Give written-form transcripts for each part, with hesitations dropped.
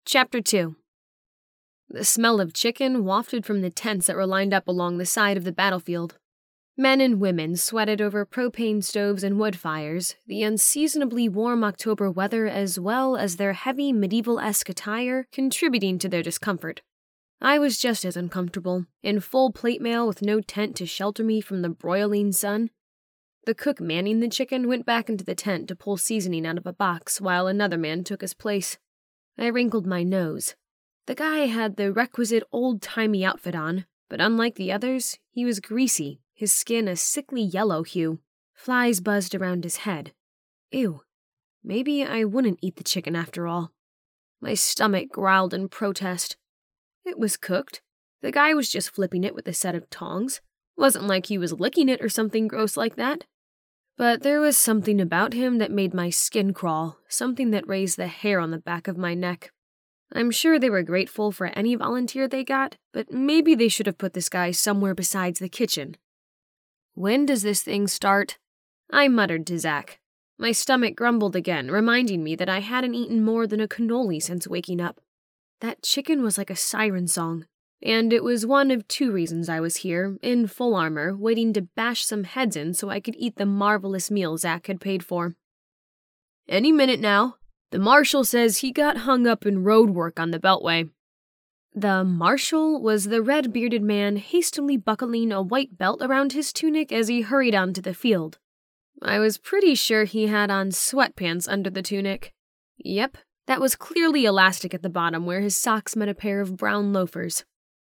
Chapter 2. The smell of chicken wafted from the tents that were lined up along the side of the battlefield. Men and women sweated over propane stoves and wood fires, the unseasonably warm October weather as well as their heavy medieval-esque attire contributing to their discomfort. I was just as uncomfortable, in full plate mail with no tent to shelter me from the broiling sun. The cook manning the chicken went back into the tent to pull seasoning out of a box while another man took his place. I wrinkled my nose. The guy had the requisite old-timey outfit on, but unlike the others, he was greasy, his skin a sickly yellow hue. Flies buzzed around his head. Ew. Maybe I wouldn't eat the chicken after all. My stomach growled in protest. It was cooked. The guy was just flipping it with a set of tongs. Wasn't like he was licking it or something gross like that. But there was something about him that made my skin crawl, something that raised the hair on the back of my neck. I'm sure they were grateful for any volunteer they got, but maybe they should have put this guy somewhere besides the kitchen. When does this thing start? I muttered to Zach. My stomach grumbled again, reminding me that I hadn't eaten more than a cannoli since waking up. That chicken was like a siren song. And it was one of two reasons I was here, in full armor, waiting to bash some heads in so I could eat the marvelous meal Zach had paid for. Any minute now. The marshal says he got hung up in road work on the Beltway. The marshal was the red-bearded man hastily buckling a white belt around his tunic as he hurried onto the field. I was pretty sure he had on sweatpants under the tunic. Yep, that was clearly elastic at the bottom where his socks met a pair of brown loafers.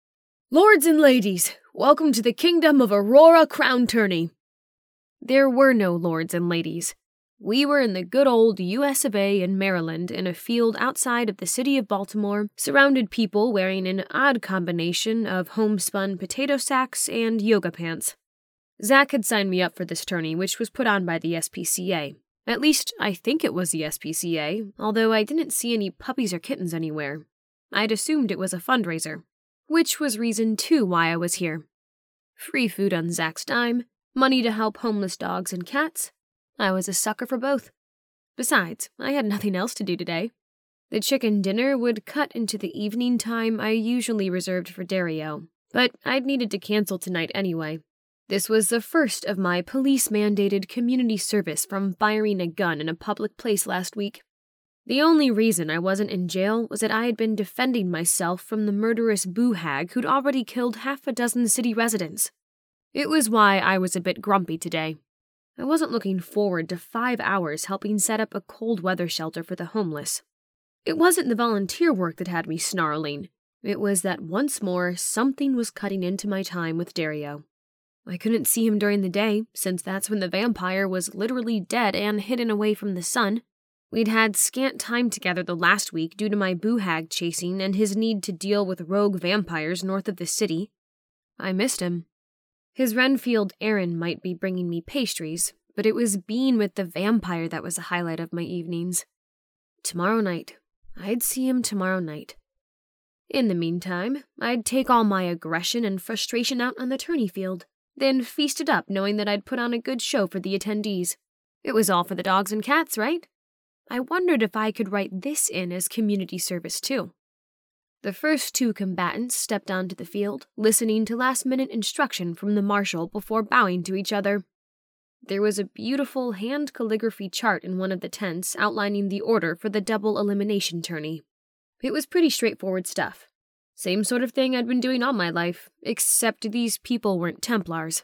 Lords and ladies, welcome to the kingdom of Aurora Crown Tourney. There were no lords and ladies. We were in the good old US of A in Maryland in a field outside of the city of Baltimore, surrounded people wearing an odd combination of homespun potato sacks and yoga pants. Zach had signed me up for this tourney, which was put on by the SPCA. At least, I think it was the SPCA, although I didn't see any puppies or kittens anywhere. I'd assumed it was a fundraiser. Which was reason 2 why I was here. Free food on Zach's dime, money to help homeless dogs and cats. I was a sucker for both. Besides, I had nothing else to do today. The chicken dinner would cut into the evening time I usually reserved for Dario, but I'd needed to cancel tonight anyway. This was the first of my police-mandated community service from firing a gun in a public place last week. The only reason I wasn't in jail was that I had been defending myself from the murderous boo hag who'd already killed half a dozen city residents. It was why I was a bit grumpy today. I wasn't looking forward to 5 hours helping set up a cold weather shelter for the homeless. It wasn't the volunteer work that had me snarling. It was that once more something was cutting into my time with Dario. I couldn't see him during the day, since that's when the vampire was literally dead and hidden away from the sun. We'd had scant time together the last week due to my boo hag chasing and his need to deal with rogue vampires north of the city. I missed him. His Renfield errand might be bringing me pastries, but it was being with the vampire that was the highlight of my evenings. Tomorrow night. I'd see him tomorrow night. In the meantime, I'd take all my aggression and frustration out on the tourney field, then feast it up knowing that I'd put on a good show for the attendees. It was all for the dogs and cats, right? I wondered if I could write this in as community service too. The first 2 combatants stepped onto the field, listening to last-minute instruction from the marshal before bowing to each other. There was a beautiful hand calligraphy chart in one of the tents outlining the order for the double elimination tourney. It was pretty straightforward stuff. Same sort of thing I'd been doing all my life, except these people weren't Templars.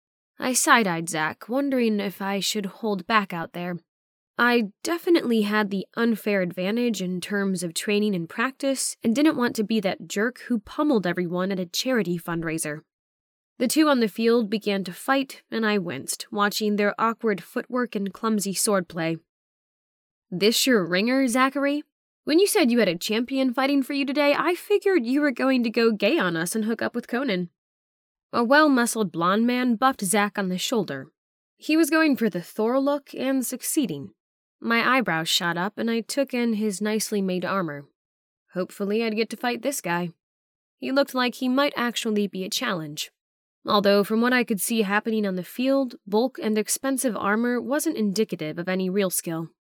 I side-eyed Zach, wondering if I should hold back out there. I definitely had the unfair advantage in terms of training and practice, and didn't want to be that jerk who pummeled everyone at a charity fundraiser. The 2 on the field began to fight, and I winced, watching their awkward footwork and clumsy swordplay. This your ringer, Zachary? When you said you had a champion fighting for you today, I figured you were going to go gay on us and hook up with Conan. A well-muscled blonde man buffed Zach on the shoulder. He was going for the Thor look and succeeding. My eyebrows shot up, and I took in his nicely made armor. Hopefully I'd get to fight this guy. He looked like he might actually be a challenge. Although from what I could see happening on the field, bulk and expensive armor wasn't indicative of any real skill.